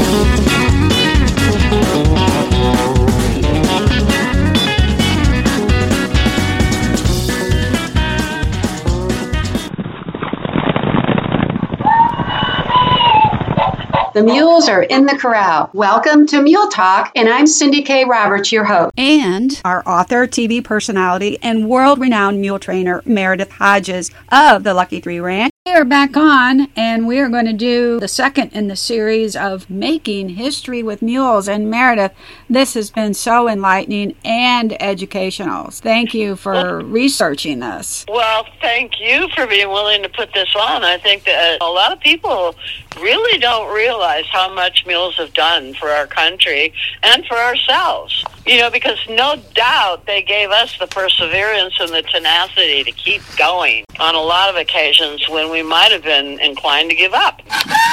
The mules are in the corral. Welcome to Mule Talk, and I'm Cindy K. Roberts, your host. And our author, TV personality, and world-renowned mule trainer, Meredith Hodges of the Lucky 3 Ranch. We are back on, and we are going to do the second in the series of Making History with Mules. And Meredith, this has been so enlightening and educational. Thank you for researching this. Well, thank you for being willing to put this on. I think that a lot of people really don't realize how much mules have done for our country and for ourselves. You know, because no doubt they gave us the perseverance and the tenacity to keep going on a lot of occasions when we might have been inclined to give up.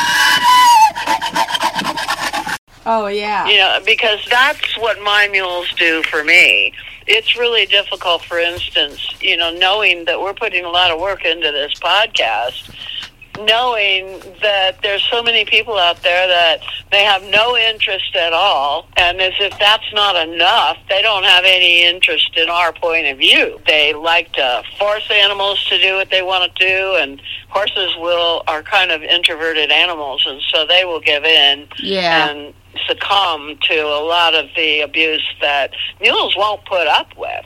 Oh, yeah. You know, because that's what my mules do for me. It's really difficult, for instance, you know, knowing that we're putting a lot of work into this podcast, knowing that there's so many people out there that they have no interest at all, and as if that's not enough, they don't have any interest in our point of view. They like to force animals to do what they want to do, and horses are kind of introverted animals, and so they will give in and succumb to a lot of the abuse that mules won't put up with.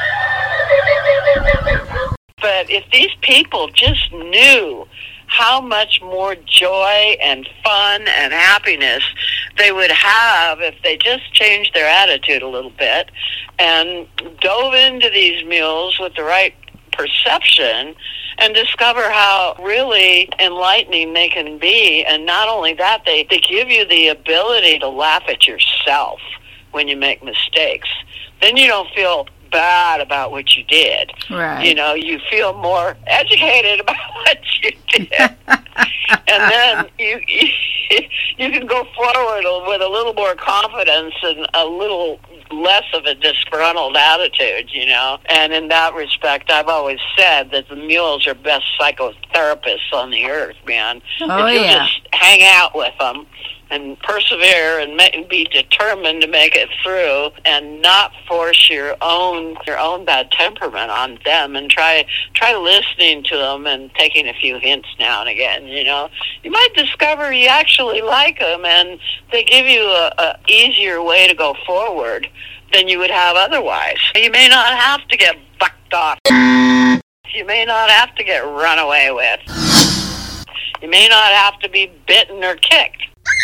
But if these people just knew how much more joy and fun and happiness they would have if they just changed their attitude a little bit and dove into these mules with the right perception and discover how really enlightening they can be. And not only that, they give you the ability to laugh at yourself when you make mistakes. Then you don't feel bad about what you did. Right. You know, you feel more educated about what you did. And then you can go forward with a little more confidence and a little less of a disgruntled attitude, you know. And in that respect, I've always said that the mules are best psychotherapists on the earth, man. Oh, if you yeah. just hang out with them and persevere and be determined to make it through and not force your own bad temperament on them, and try listening to them and taking a few hints now and again, you know, you might discover you actually like them and they give you a easier way to go forward than you would have otherwise. You may not have to get bucked off. You may not have to get run away with. You may not have to be bitten or kicked.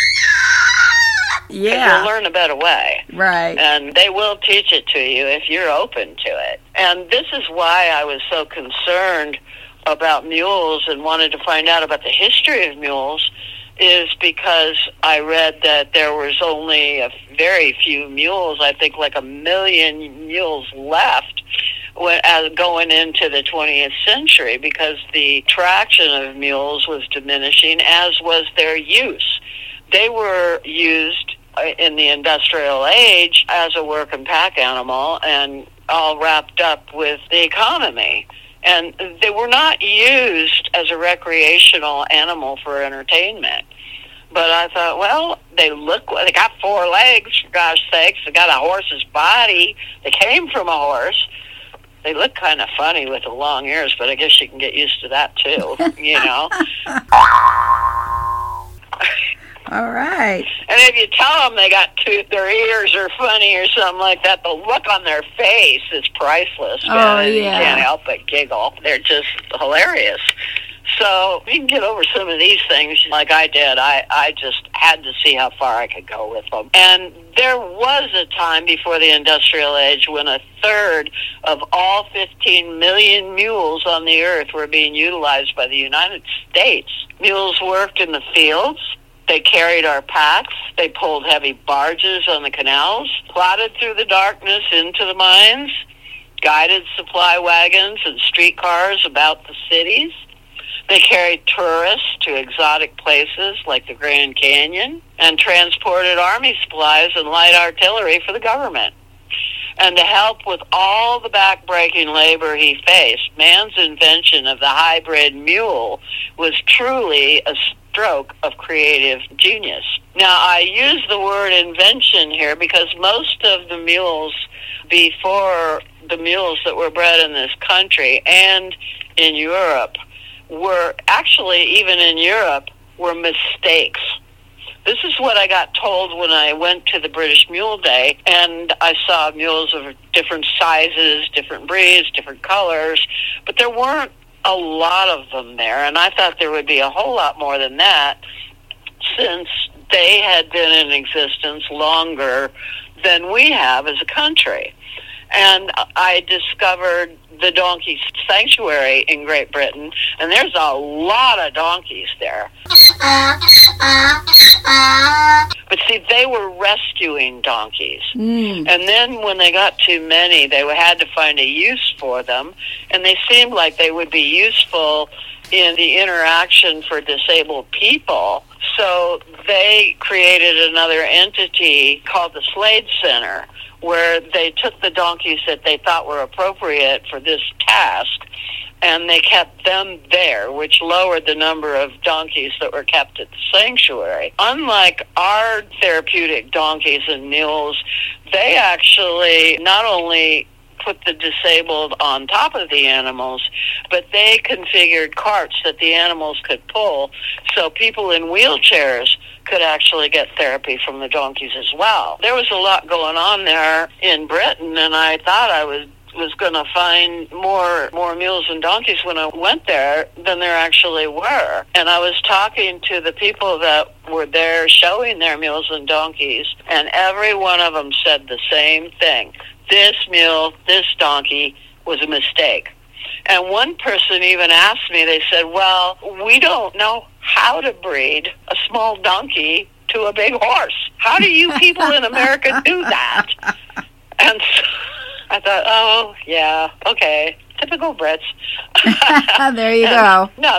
Yeah. You'll learn a better way. Right. And they will teach it to you if you're open to it. And this is why I was so concerned about mules and wanted to find out about the history of mules, is because I read that there was only a very few mules, I think like 1 million mules left going into the 20th century, because the traction of mules was diminishing, as was their use. They were used in the industrial age as a work and pack animal and all wrapped up with the economy. And they were not used as a recreational animal for entertainment. But I thought, well, they got 4 legs, for gosh sakes. They got a horse's body. They came from a horse. They look kind of funny with the long ears, but I guess you can get used to that too, you know. All right. And if you tell them their ears are funny or something like that, the look on their face is priceless. Oh, and yeah. You can't help but giggle. They're just hilarious. So you can get over some of these things like I did. I just had to see how far I could go with them. And there was a time before the industrial age when 1/3 of all 15 million mules on the earth were being utilized by the United States. Mules worked in the fields. They carried our packs. They pulled heavy barges on the canals, plodded through the darkness into the mines, guided supply wagons and streetcars about the cities. They carried tourists to exotic places like the Grand Canyon and transported army supplies and light artillery for the government. And to help with all the back-breaking labor he faced, man's invention of the hybrid mule was truly a stroke of creative genius. Now, I use the word invention here because most of the mules before the mules that were bred in this country and in Europe were actually, even in Europe, were mistakes. This is what I got told when I went to the British Mule Day, and I saw mules of different sizes, different breeds, different colors, but there weren't a lot of them there, and I thought there would be a whole lot more than that, since they had been in existence longer than we have as a country. And I discovered the donkey sanctuary in Great Britain, and there's a lot of donkeys there. But see, they were rescuing donkeys. And then when they got too many, they had to find a use for them, and they seemed like they would be useful in the interaction for disabled people. So they created another entity called the Slade Center, where they took the donkeys that they thought were appropriate for this task, and they kept them there, which lowered the number of donkeys that were kept at the sanctuary. Unlike our therapeutic donkeys and mules, they actually not only put the disabled on top of the animals, but they configured carts that the animals could pull, so people in wheelchairs could actually get therapy from the donkeys as well. There was a lot going on there in Britain, and I thought I was going to find more mules and donkeys when I went there than there actually were. And I was talking to the people that were there showing their mules and donkeys, and every one of them said the same thing. This mule, this donkey was a mistake. And one person even asked me, they said, well, we don't know how to breed a small donkey to a big horse. How do you people in America do that? And so I thought, oh, yeah, okay, typical Brits. There you go. No,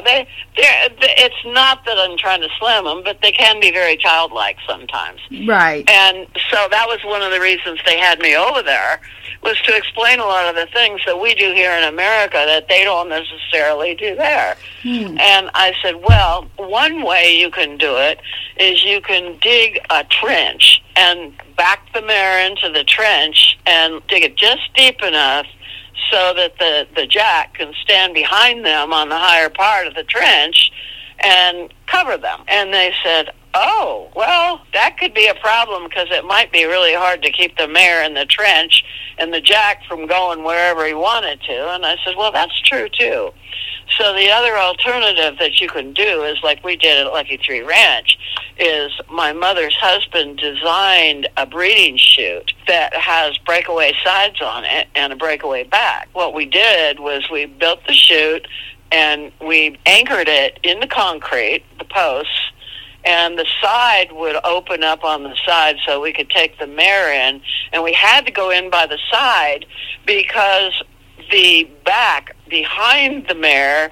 it's not that I'm trying to slam them, but they can be very childlike sometimes. Right. And so that was one of the reasons they had me over there, was to explain a lot of the things that we do here in America that they don't necessarily do there. And I said, well, one way you can do it is you can dig a trench and back the mare into the trench and dig it just deep enough so that the jack can stand behind them on the higher part of the trench and cover them. And they said, oh, well, that could be a problem because it might be really hard to keep the mare in the trench and the jack from going wherever he wanted to. And I said, well, that's true, too. So the other alternative that you can do is like we did at Lucky 3 Ranch, is my mother's husband designed a breeding chute that has breakaway sides on it and a breakaway back. What we did was we built the chute and we anchored it in the concrete, the posts, and the side would open up on the side so we could take the mare in. And we had to go in by the side because the back behind the mare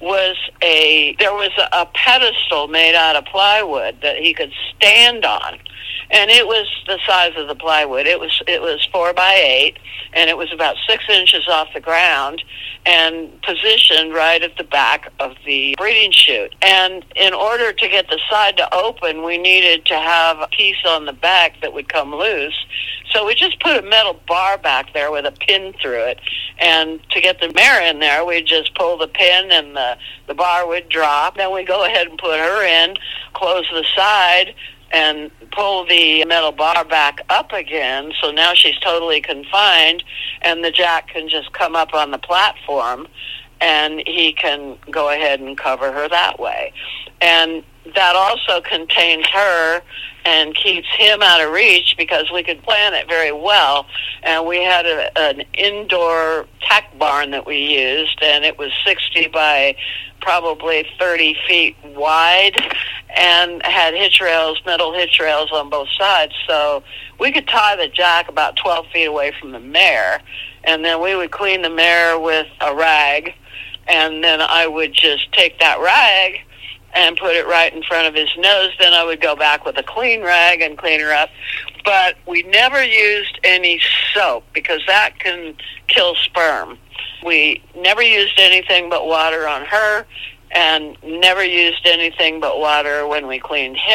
there was a pedestal made out of plywood that he could stand on. And it was the size of the plywood. It was 4 by 8, and it was about 6 inches off the ground and positioned right at the back of the breeding chute. And in order to get the side to open, we needed to have a piece on the back that would come loose. So we just put a metal bar back there with a pin through it. And to get the mare in there, we'd just pull the pin and the bar would drop. Then we'd go ahead and put her in, close the side, and pull the metal bar back up again. So now she's totally confined, and the jack can just come up on the platform, and he can go ahead and cover her that way. And that also contains her and keeps him out of reach because we could plan it very well. And we had an indoor tack barn that we used, and it was 60 by probably 30 feet wide and had hitch rails, metal hitch rails on both sides. So we could tie the jack about 12 feet away from the mare, and then we would clean the mare with a rag, and then I would just take that rag and put it right in front of his nose. Then I would go back with a clean rag and clean her up. But we never used any soap because that can kill sperm. We never used anything but water on her and never used anything but water when we cleaned him.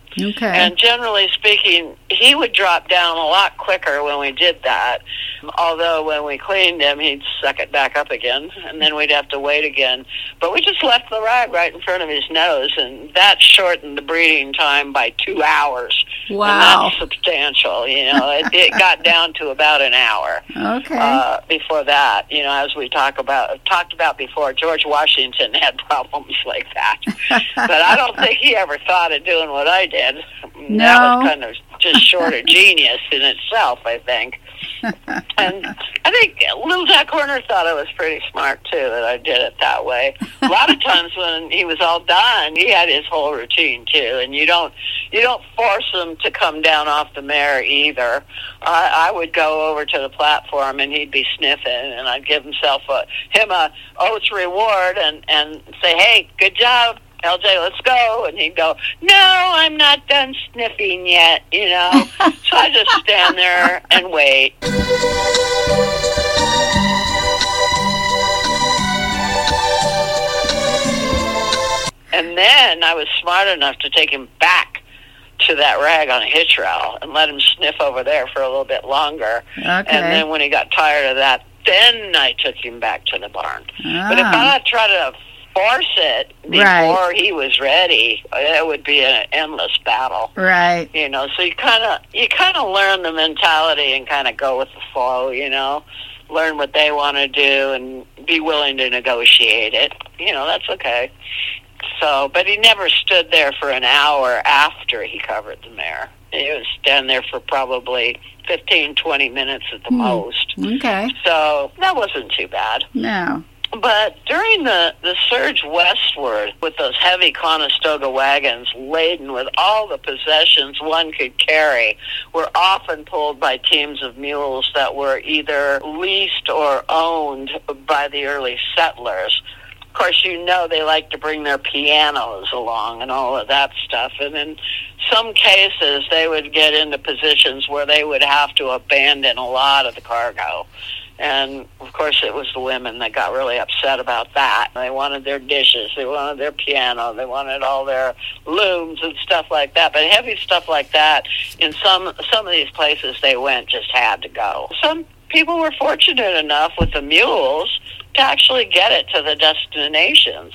Okay. And generally speaking, he would drop down a lot quicker when we did that. Although when we cleaned him, he'd suck it back up again, and then we'd have to wait again. But we just left the rag right in front of his nose, and that shortened the breeding time by 2 hours. Wow. And that's substantial, it got down to about an hour. Okay. Before that, as we talked about before, George Washington had problems like that. But I don't think he ever thought of doing what I did. No. That was kind of just short of genius in itself, I think. And I think Little Jack Horner thought I was pretty smart, too, that I did it that way. A lot of times when he was all done, he had his whole routine, too, and you don't force him to come down off the mare either. I would go over to the platform, and he'd be sniffing, and I'd give him a oath reward and say, hey, good job, LJ, let's go. And he'd go, no, I'm not done sniffing yet, So I just stand there and wait. And then I was smart enough to take him back to that rag on a hitch rail and let him sniff over there for a little bit longer. Okay. And then when he got tired of that, then I took him back to the barn. But if I had tried to force it before he was ready, it would be an endless battle. Right. So you kind of learn the mentality and kind of go with the flow, learn what they want to do and be willing to negotiate it. That's okay. So, but he never stood there for an hour after he covered the mare. He was standing there for probably 15, 20 minutes at the most. Okay. So that wasn't too bad. No. But during the surge westward with those heavy Conestoga wagons laden with all the possessions one could carry were often pulled by teams of mules that were either leased or owned by the early settlers. Of course, they like to bring their pianos along and all of that stuff. And in some cases, they would get into positions where they would have to abandon a lot of the cargo. And, of course, it was the women that got really upset about that. They wanted their dishes. They wanted their piano. They wanted all their looms and stuff like that. But heavy stuff like that, in some of these places they went, just had to go. Some people were fortunate enough with the mules to actually get it to the destinations.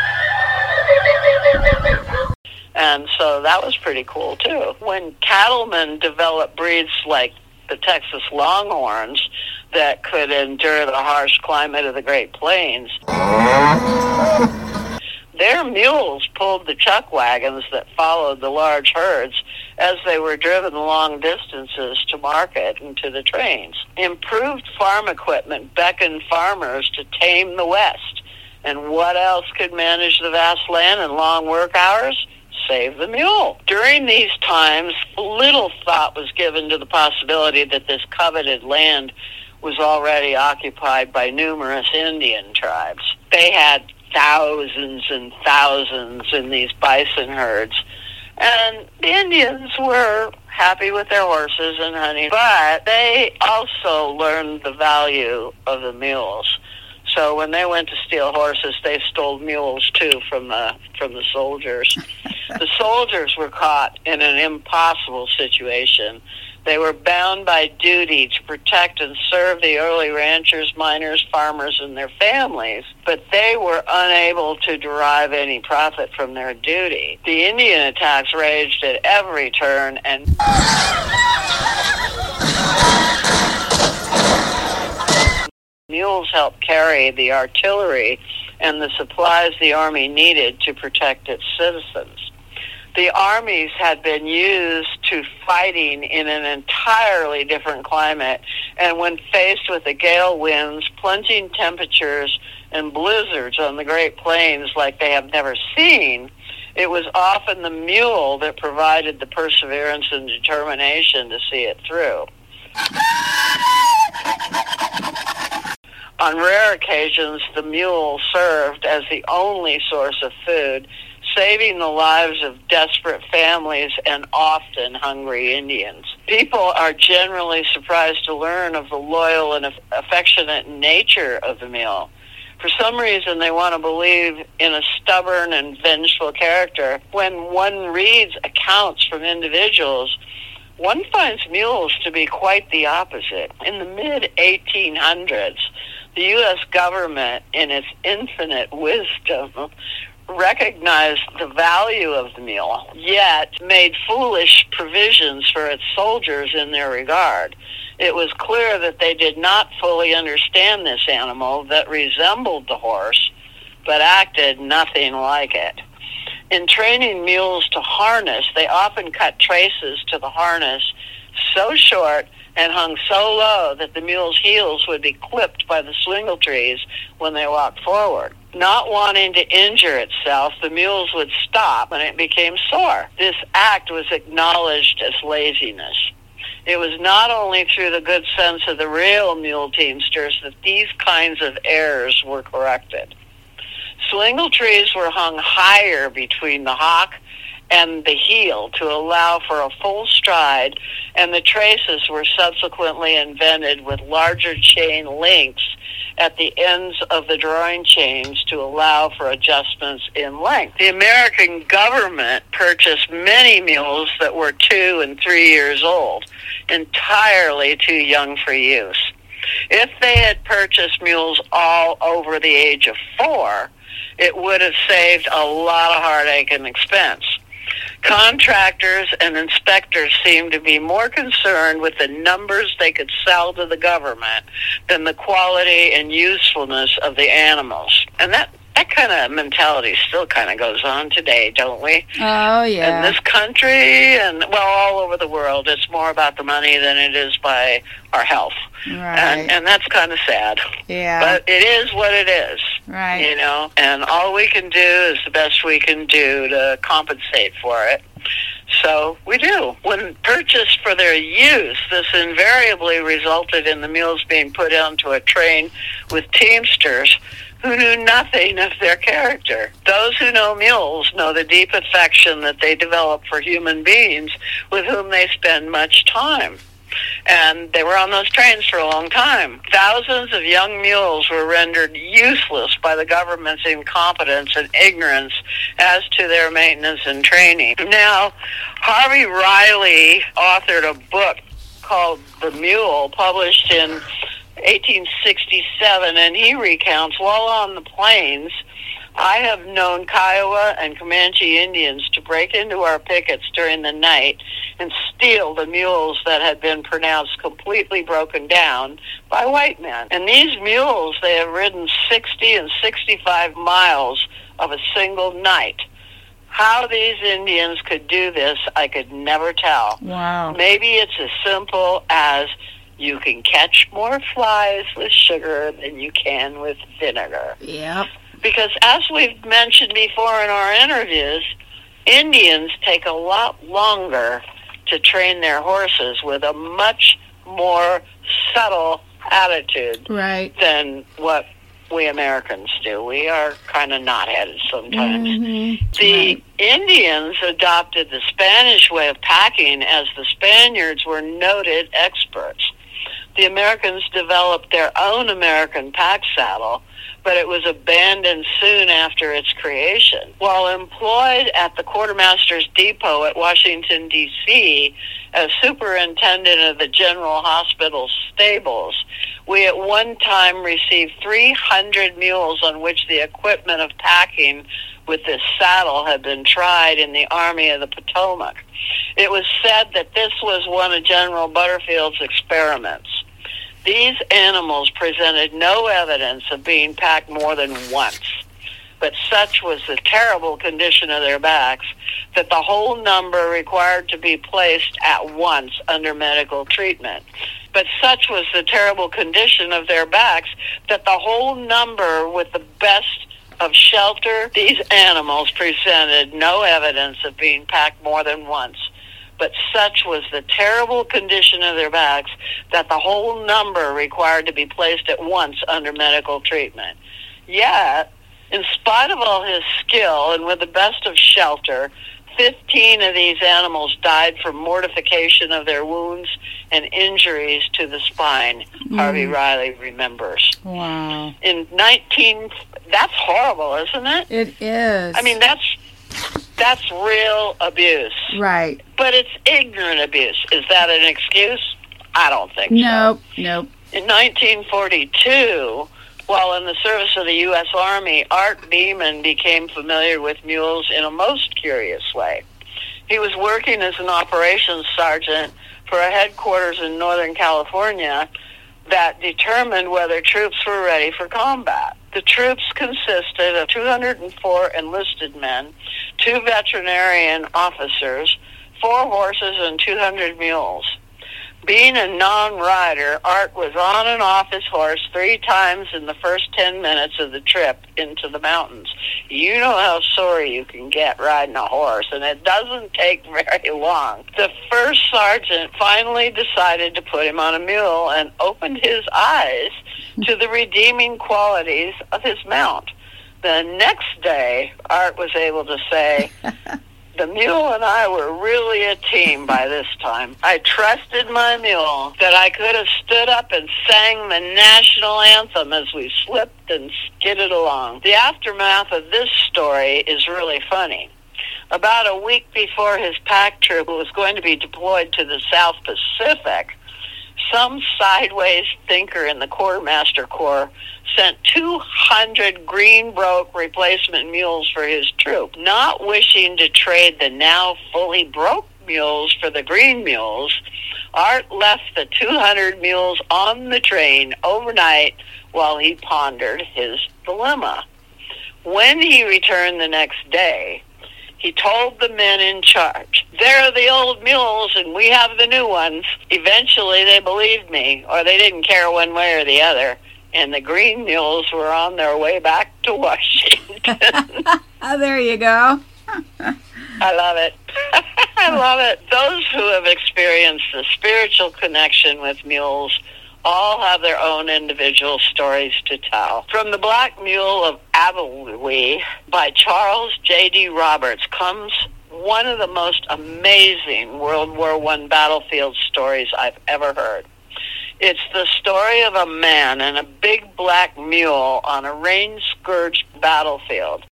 And so that was pretty cool, too. When cattlemen developed breeds like the Texas Longhorns that could endure the harsh climate of the Great Plains, their mules pulled the chuck wagons that followed the large herds as they were driven long distances to market and to the trains. Improved farm equipment beckoned farmers to tame the West. And what else could manage the vast land and long work hours? Save the mule. During these times, little thought was given to the possibility that this coveted land was already occupied by numerous Indian tribes. They had thousands and thousands in these bison herds. And the Indians were happy with their horses and hunting, but they also learned the value of the mules. So when they went to steal horses, they stole mules too from the soldiers. The soldiers were caught in an impossible situation. They were bound by duty to protect and serve the early ranchers, miners, farmers, and their families, but they were unable to derive any profit from their duty. The Indian attacks raged at every turn, and mules helped carry the artillery and the supplies the army needed to protect its citizens. The armies had been used to fighting in an entirely different climate, and when faced with the gale winds, plunging temperatures, and blizzards on the Great Plains like they have never seen, it was often the mule that provided the perseverance and determination to see it through. On rare occasions, the mule served as the only source of food, saving the lives of desperate families and often hungry Indians. People are generally surprised to learn of the loyal and affectionate nature of the mule. For some reason, they want to believe in a stubborn and vengeful character. When one reads accounts from individuals, one finds mules to be quite the opposite. In the mid-1800s, the U.S. government, in its infinite wisdom, recognized the value of the mule, yet made foolish provisions for its soldiers in their regard. It was clear that they did not fully understand this animal that resembled the horse, but acted nothing like it. In training mules to harness, they often cut traces to the harness so short and hung so low that the mule's heels would be clipped by the swingle trees when they walked forward. Not wanting to injure itself, the mules would stop when it became sore. This act was acknowledged as laziness. It was not only through the good sense of the real mule teamsters that these kinds of errors were corrected. Swingle trees were hung higher between the hock and the heel to allow for a full stride, and the traces were subsequently invented with larger chain links at the ends of the drawing chains to allow for adjustments in length. The American government purchased many mules that were 2 and 3 years old, entirely too young for use. If they had purchased mules all over the age of 4, it would have saved a lot of heartache and expense. Contractors and inspectors seem to be more concerned with the numbers they could sell to the government than the quality and usefulness of the animals. And that kind of mentality still kind of goes on today, don't we? Oh, yeah. In this country and, well, all over the world, it's more about the money than it is by our health. Right. And that's kind of sad. Yeah. But it is what it is. Right. You know, and all we can do is the best we can do to compensate for it. So we do. When purchased for their use, this invariably resulted in the mules being put onto a train with teamsters who knew nothing of their character. Those who know mules know the deep affection that they develop for human beings with whom they spend much time. And they were on those trains for a long time. Thousands of young mules were rendered useless by the government's incompetence and ignorance as to their maintenance and training. Now, Harvey Riley authored a book called The Mule, published in 1867, and he recounts, while on the plains, I have known Kiowa and Comanche Indians to break into our pickets during the night and steal the mules that had been pronounced completely broken down by white men. And these mules, they have ridden 60 and 65 miles of a single night. How these Indians could do this, I could never tell. Wow. Maybe it's as simple as you can catch more flies with sugar than you can with vinegar. Yep. Because as we've mentioned before in our interviews, Indians take a lot longer to train their horses with a much more subtle attitude Right. than what we Americans do. We are kind of knot-headed sometimes. Mm-hmm. The Right. Indians adopted the Spanish way of packing as the Spaniards were noted experts. The Americans developed their own American pack saddle, but it was abandoned soon after its creation. While employed at the Quartermaster's Depot at Washington, D.C., as superintendent of the General Hospital stables, we at one time received 300 mules on which the equipment of packing with this saddle had been tried in the Army of the Potomac. It was said that this was one of General Butterfield's experiments. These animals presented no evidence of being packed more than once, but such was the terrible condition of their backs that the whole number required to be placed at once under medical treatment. But such was the terrible condition of their backs that the whole number, with the best of shelter, these animals presented no evidence of being packed more than once. But such was the terrible condition of their backs that the whole number required to be placed at once under medical treatment. Yet, in spite of all his skill and with the best of shelter, 15 of these animals died from mortification of their wounds and injuries to the spine, Harvey Riley remembers. Wow. That's horrible, isn't it? It is. I mean, that's real abuse. Right. But it's ignorant abuse. Is that an excuse? I don't think so. Nope. In 1942, while in the service of the U.S. Army, Art Beeman became familiar with mules in a most curious way. He was working as an operations sergeant for a headquarters in Northern California that determined whether troops were ready for combat. The troops consisted of 204 enlisted men, 2 veterinarian officers, 4 horses, and 200 mules. Being a non-rider, Art was on and off his horse 3 times in the first 10 minutes of the trip into the mountains. You know how sore you can get riding a horse, and it doesn't take very long. The first sergeant finally decided to put him on a mule and opened his eyes to the redeeming qualities of his mount. The next day, Art was able to say, "The mule and I were really a team by this time. I trusted my mule that I could have stood up and sang the national anthem as we slipped and skidded along." The aftermath of this story is really funny. About a week before his pack troop was going to be deployed to the South Pacific, some sideways thinker in the Quartermaster Corps sent 200 green-broke replacement mules for his troop. Not wishing to trade the now fully broke mules for the green mules, Art left the 200 mules on the train overnight while he pondered his dilemma. When he returned the next day, he told the men in charge, "They're the old mules and we have the new ones." Eventually they believed me, or they didn't care one way or the other, and the green mules were on their way back to Washington. Oh, there you go. I love it. I love it. Those who have experienced the spiritual connection with mules all have their own individual stories to tell. From The Black Mule of Abilwy by Charles J.D. Roberts comes one of the most amazing World War I battlefield stories I've ever heard. It's the story of a man and a big black mule on a rain-scourged battlefield.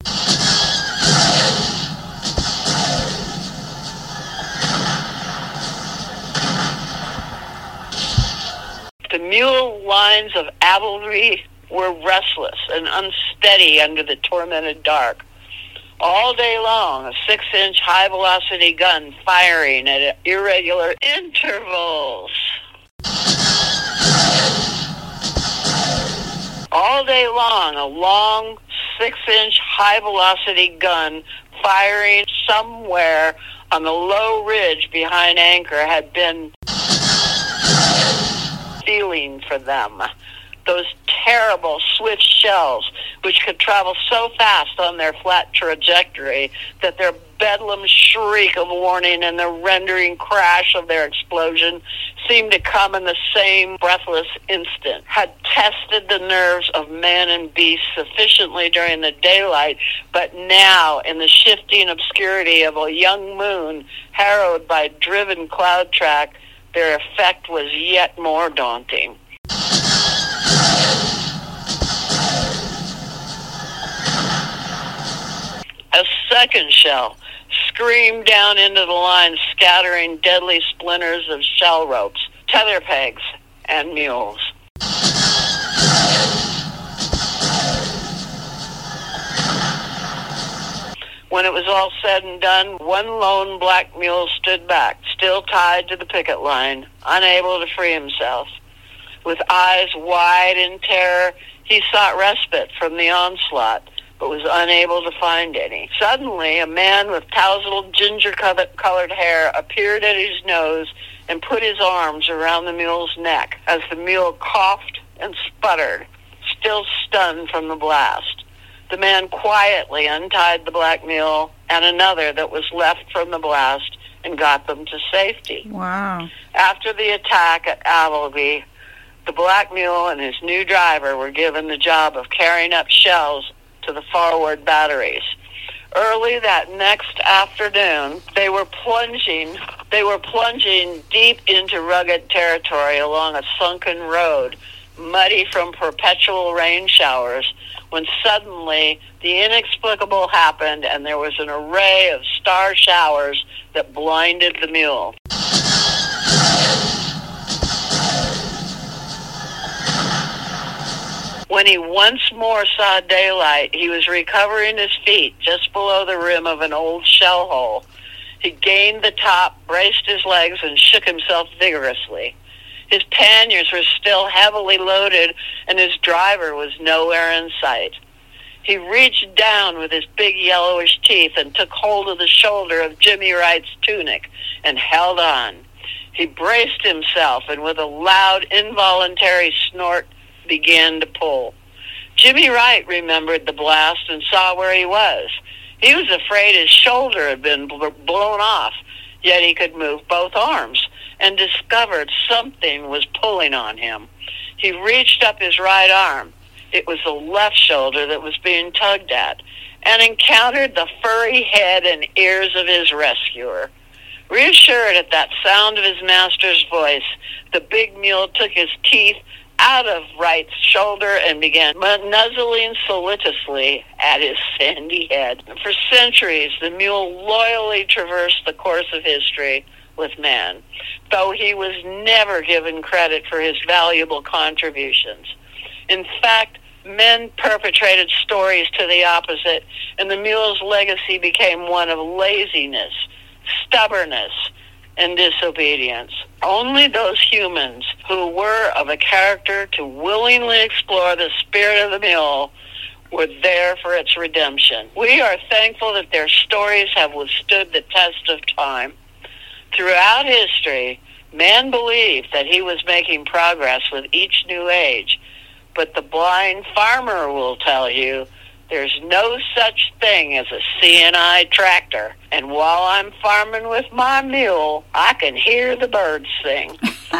The mule lines of Abilwy were restless and unsteady under the tormented dark. All day long, a 6-inch high-velocity gun firing at irregular intervals. All day long, a long 6-inch high-velocity gun firing somewhere on the low ridge behind Anchor had been feeling for them. Those terrible swift shells, which could travel so fast on their flat trajectory that their bedlam shriek of warning and the rending crash of their explosion seemed to come in the same breathless instant, had tested the nerves of man and beast sufficiently during the daylight, but now, in the shifting obscurity of a young moon harrowed by driven cloud track, their effect was yet more daunting. A second shell screamed down into the line, scattering deadly splinters of shell ropes, tether pegs, and mules. When it was all said and done, one lone black mule stood back, still tied to the picket line, unable to free himself. With eyes wide in terror, he sought respite from the onslaught, but was unable to find any. Suddenly, a man with tousled ginger-colored hair appeared at his nose and put his arms around the mule's neck as the mule coughed and sputtered, still stunned from the blast. The man quietly untied the black mule and another that was left from the blast and got them to safety. Wow. After the attack at Abilwy, the black mule and his new driver were given the job of carrying up shells to the forward batteries. Early that next afternoon, they were plunging deep into rugged territory along a sunken road, muddy from perpetual rain showers, when suddenly the inexplicable happened and there was an array of star showers that blinded the mule. When he once more saw daylight, he was recovering his feet just below the rim of an old shell hole. He gained the top, braced his legs, and shook himself vigorously. His panniers were still heavily loaded, and his driver was nowhere in sight. He reached down with his big yellowish teeth and took hold of the shoulder of Jimmy Wright's tunic and held on. He braced himself, and with a loud, involuntary snort, began to pull. Jimmy Wright remembered the blast and saw where he was. He was afraid his shoulder had been blown off, yet he could move both arms, and discovered something was pulling on him. He reached up his right arm. It was the left shoulder that was being tugged at, and encountered the furry head and ears of his rescuer. Reassured at that sound of his master's voice, the big mule took his teeth out of Wright's shoulder and began nuzzling solicitously at his sandy head. For centuries, the mule loyally traversed the course of history with man, though he was never given credit for his valuable contributions. In fact, men perpetrated stories to the opposite, and the mule's legacy became one of laziness, stubbornness, and disobedience. Only those humans who were of a character to willingly explore the spirit of the mule were there for its redemption. We are thankful that their stories have withstood the test of time. Throughout history, man believed that he was making progress with each new age, but the blind farmer will tell you there's no such thing as a C&I tractor. And while I'm farming with my mule, I can hear the birds sing.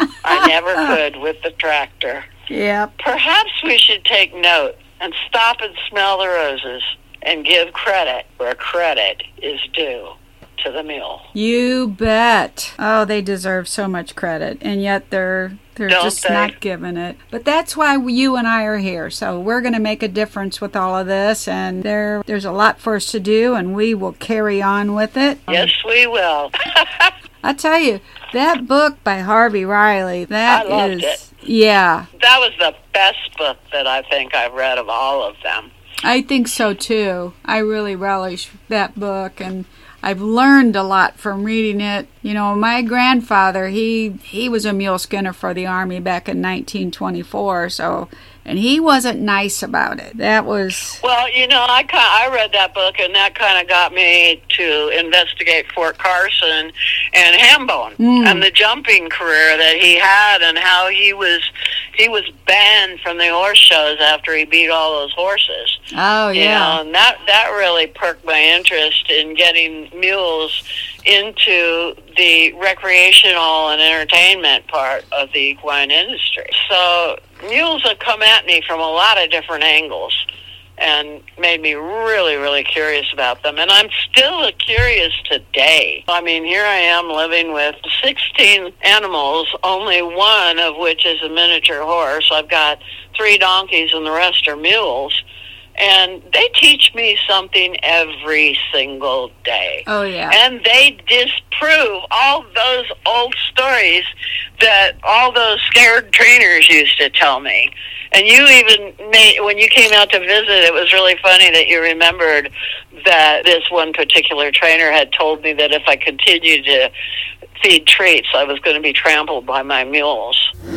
I never could with the tractor. Yep. Perhaps we should take note and stop and smell the roses and give credit where credit is due to the mule. You bet. Oh, they deserve so much credit, and yet they're just not given it. But that's why you and I are here. So we're going to make a difference with all of this, and there's a lot for us to do, and we will carry on with it. Yes, we will. I tell you, that book by Harvey Riley, I loved it. Yeah. That was the best book that I think I've read of all of them. I think so, too. I really relish that book, and I've learned a lot from reading it. You know, my grandfather, he was a mule skinner for the Army back in 1924, and he wasn't nice about it. That was... Well, you know, I read that book, and that kind of got me to investigate Fort Carson and Hambone and the jumping career that he had, and how he was banned from the horse shows after he beat all those horses. Oh, yeah. You know, and that really perked my interest in getting mules into the recreational and entertainment part of the equine industry. So mules have come at me from a lot of different angles and made me really, really curious about them. And I'm still curious today. I mean, here I am living with 16 animals, only one of which is a miniature horse. I've got 3 donkeys and the rest are mules. And they teach me something every single day. Oh, yeah. And they disprove all those old stories that all those scared trainers used to tell me. And you even when you came out to visit, it was really funny that you remembered that this one particular trainer had told me that if I continued to feed treats, I was going to be trampled by my mules.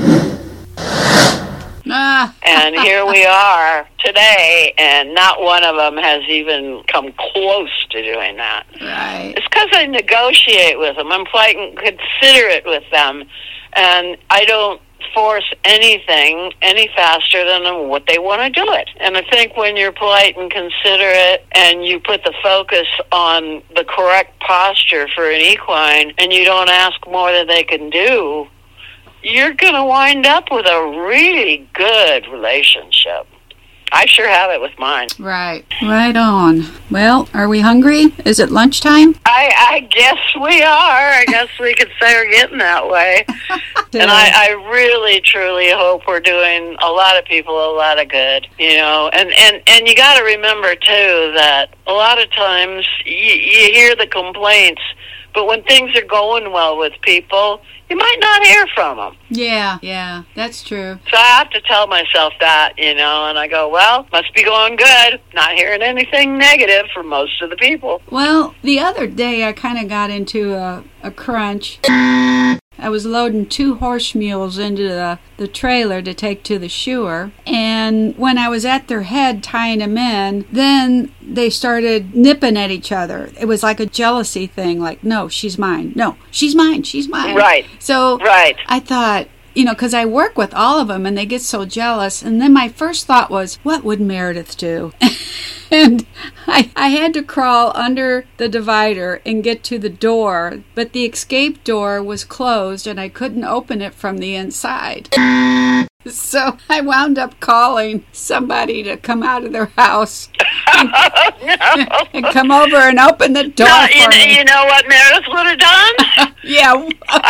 And here we are today, and not one of them has even come close to doing that. Right. It's because I negotiate with them. I'm polite and considerate with them, and I don't force anything any faster than what they want to do it. And I think when you're polite and considerate and you put the focus on the correct posture for an equine and you don't ask more than they can do, you're going to wind up with a really good relationship. I sure have it with mine. Right. Right on. Well, are we hungry? Is it lunchtime? I guess we are. I guess we could say we're getting that way. And I really, truly hope we're doing a lot of people a lot of good, you know. And you got to remember, too, that a lot of times you hear the complaints, but when things are going well with people, you might not hear from them. Yeah, that's true. So I have to tell myself that, you know, and I go, well, must be going good. Not hearing anything negative from most of the people. Well, the other day I kind of got into a crunch. I was loading 2 horse mules into the trailer to take to the shoer, and when I was at their head tying them in, then they started nipping at each other. It was like a jealousy thing, like, no, she's mine. No, she's mine. She's mine. Right. So right. I thought, you know, because I work with all of them and they get so jealous, and then my first thought was, what would Meredith do? And I had to crawl under the divider and get to the door, but the escape door was closed and I couldn't open it from the inside. So I wound up calling somebody to come out of their house and come over and open the door for me. You know what Meredith would have done? Yeah.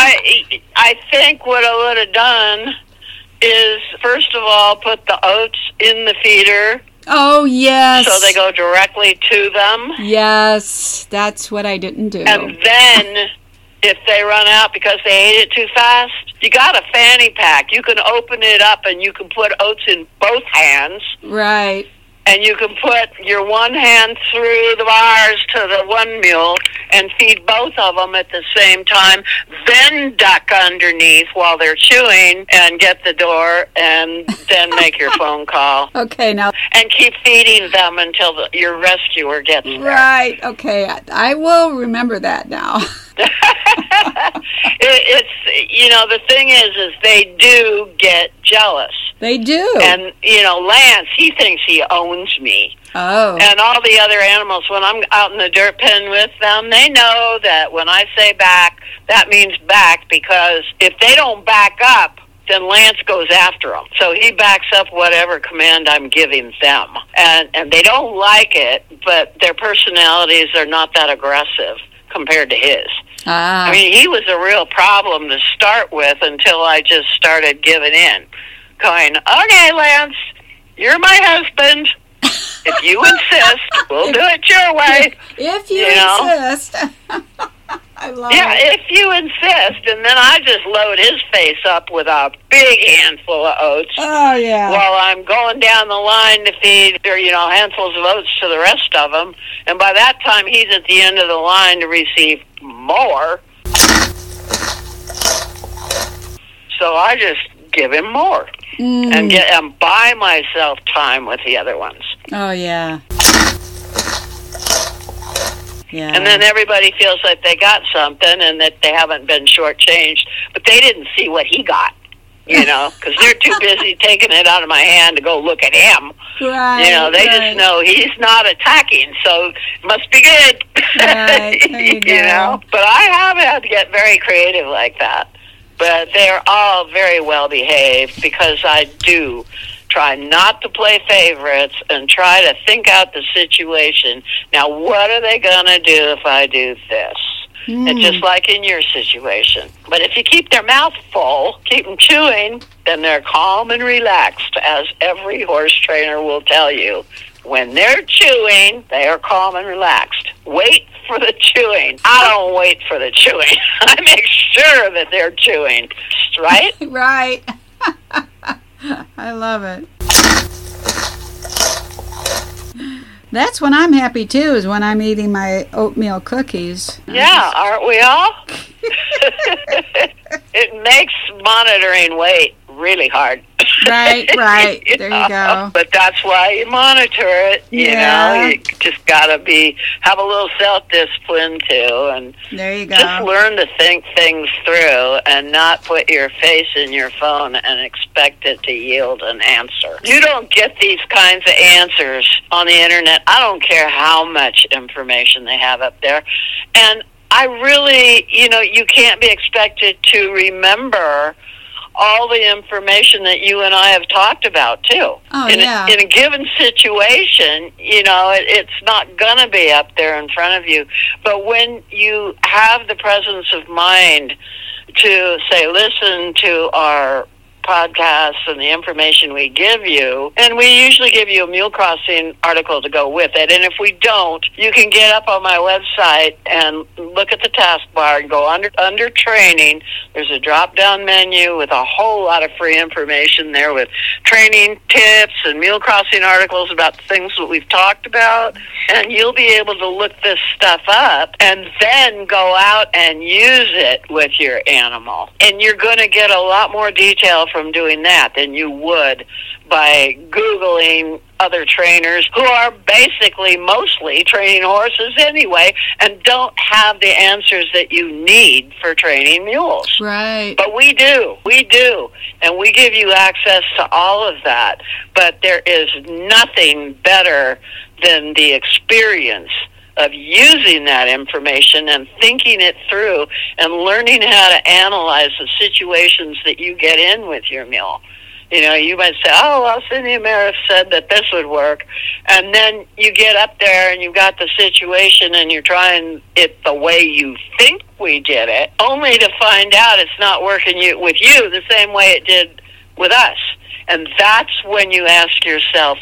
I think what I would have done is, first of all, put the oats in the feeder. Oh, yes. So they go directly to them. Yes, that's what I didn't do. And then, if they run out because they ate it too fast, you got a fanny pack. You can open it up and you can put oats in both hands. Right. And you can put your one hand through the bars to the one mule and feed both of them at the same time, then duck underneath while they're chewing and get the door, and then make your phone call. Okay, now. And keep feeding them until your rescuer gets there. Right, okay. I will remember that now. It's, you know, the thing is they do get jealous. They do. And, you know, Lance, he thinks he owns me. Oh. And all the other animals, when I'm out in the dirt pen with them, they know that when I say back, that means back, because if they don't back up, then Lance goes after them. So he backs up whatever command I'm giving them. And they don't like it, but their personalities are not that aggressive compared to his. Ah. I mean, he was a real problem to start with until I just started giving in. Going, okay, Lance, you're my husband. If you insist, we'll do it your way. If you insist. I love it. If you insist. And then I just load his face up with a big handful of oats. Oh, yeah. While I'm going down the line to feed, handfuls of oats to the rest of them. And by that time, he's at the end of the line to receive more. So I just give him more. And buy myself time with the other ones. Oh, yeah. Yeah. And then everybody feels like they got something and that they haven't been shortchanged, but they didn't see what he got, because they're too busy taking it out of my hand to go look at him. Right. They just know he's not attacking, so it must be good. Right. There you go. But I have had to get very creative like that. But they're all very well behaved because I do try not to play favorites and try to think out the situation. Now, what are they going to do if I do this? And just like in your situation. But if you keep their mouth full, keep them chewing, then they're calm and relaxed, as every horse trainer will tell you. When they're chewing, they are calm and relaxed. Wait for the chewing. I don't wait for the chewing. I make sure that they're chewing. Right? Right. I love it. That's when I'm happy, too, is when I'm eating my oatmeal cookies. Yeah, aren't we all? It makes monitoring weight really hard. Right. There you go. But that's why you monitor it. You just got to have a little self-discipline too, and there you go. Just learn to think things through and not put your face in your phone and expect it to yield an answer. You don't get these kinds of answers on the internet. I don't care how much information they have up there, and I really, you can't be expected to remember all the information that you and I have talked about, too. Oh, in a given situation, it's not going to be up there in front of you. But when you have the presence of mind to, say, listen to our podcasts and the information we give you, and we usually give you a Mule Crossing article to go with it, and if we don't, you can get up on my website and look at the taskbar and go under training. There's a drop-down menu with a whole lot of free information there with training tips and Mule Crossing articles about the things that we've talked about, and you'll be able to look this stuff up and then go out and use it with your animal. And you're going to get a lot more detail from doing that than you would by Googling other trainers who are basically mostly training horses anyway and don't have the answers that you need for training mules. Right. But we do. And we give you access to all of that. But there is nothing better than the experience of using that information and thinking it through and learning how to analyze the situations that you get in with your mule. You might say, oh, well, Cindy and Meredith said that this would work. And then you get up there and you've got the situation and you're trying it the way you think we did it, only to find out it's not working with you the same way it did with us. And that's when you ask yourself,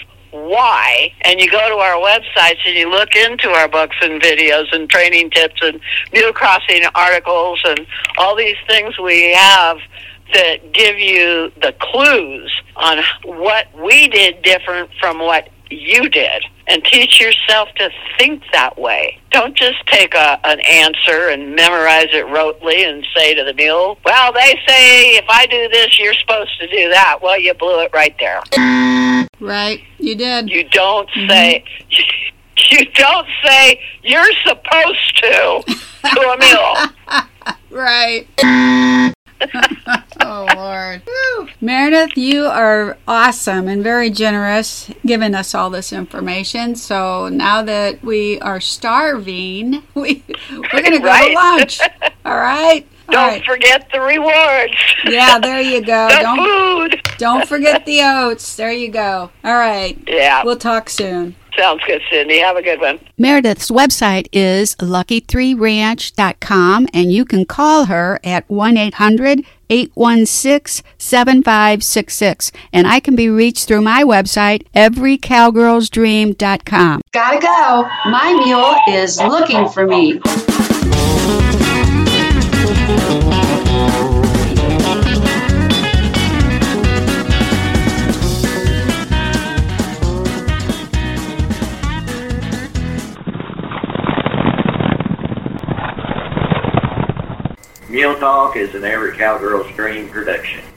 why? And you go to our websites and you look into our books and videos and training tips and Mule Crossing articles and all these things we have that give you the clues on what we did different from what you did, and teach yourself to think that way. Don't just take an answer and memorize it rotely and say to the mule, well, they say if I do this, you're supposed to do that. Well, you blew it right there. Right, you did. You don't say you're supposed to a mule. Right. Oh, Lord. Woo. Meredith, you are awesome and very generous giving us all this information. So now that we are starving, we're going to go to lunch. All right? Don't forget the rewards. Yeah, there you go. Food. Don't forget the oats. There you go. All right. Yeah. We'll talk soon. Sounds good, Cindy. Have a good one. Meredith's website is lucky3ranch.com, and you can call her at 1-800-816-7566. And I can be reached through my website, everycowgirlsdream.com. Gotta go. My mule is looking for me. Mule Talk is an Every Cowgirl's Dream production.